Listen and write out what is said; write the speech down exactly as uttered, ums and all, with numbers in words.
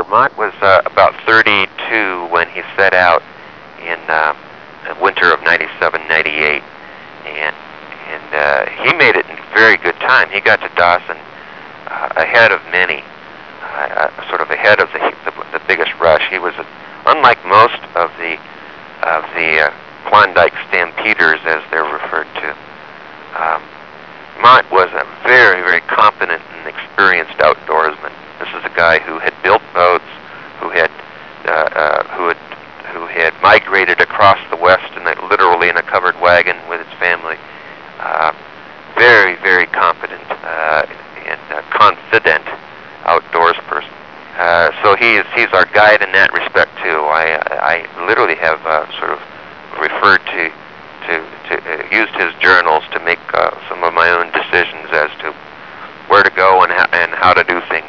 Mott was uh, about thirty-two when he set out in uh, the winter of ninety-seven ninety-eight, and and uh, he made it in very good time. He got to Dawson uh, ahead of many, uh, uh, sort of ahead of the, the the biggest rush. He was, uh, unlike most of the of the uh, Klondike Stampeders, as they're referred to. Um, Mott was a very, very competent and experienced outdoorsman. This is a guy who had built boats, who had uh, uh, who had who had migrated across the West in a, literally in a covered wagon with his family. Uh, very, very competent uh, and uh, confident outdoors person. Uh, so he is he's our guide in that respect too. I I literally have uh, sort of referred to to, to uh, used his journals to make uh, some of my own decisions as to where to go and how, and how to do things